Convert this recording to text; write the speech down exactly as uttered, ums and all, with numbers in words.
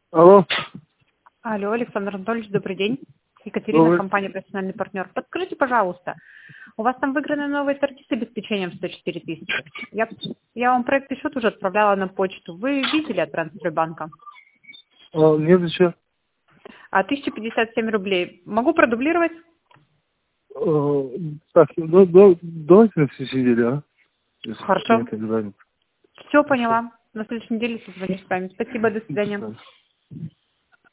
Алло. Алло, Александр Анатольевич, добрый день. Екатерина, Добрый. компания «Профессиональный партнер». Подскажите, пожалуйста, у вас там выиграны новые торги с обеспечением сто четыре тысячи. Я, я вам проект и счет уже отправляла на почту. Вы видели от Трансфербанка? А, нет, еще. А тысяча пятьдесят семь рублей. Могу продублировать? А, так, да, да, давайте на следующей неделе, а? Если Хорошо. нет, не занят. Все поняла. На следующей неделе созвонюсь с вами. Спасибо, до До свидания. свидания.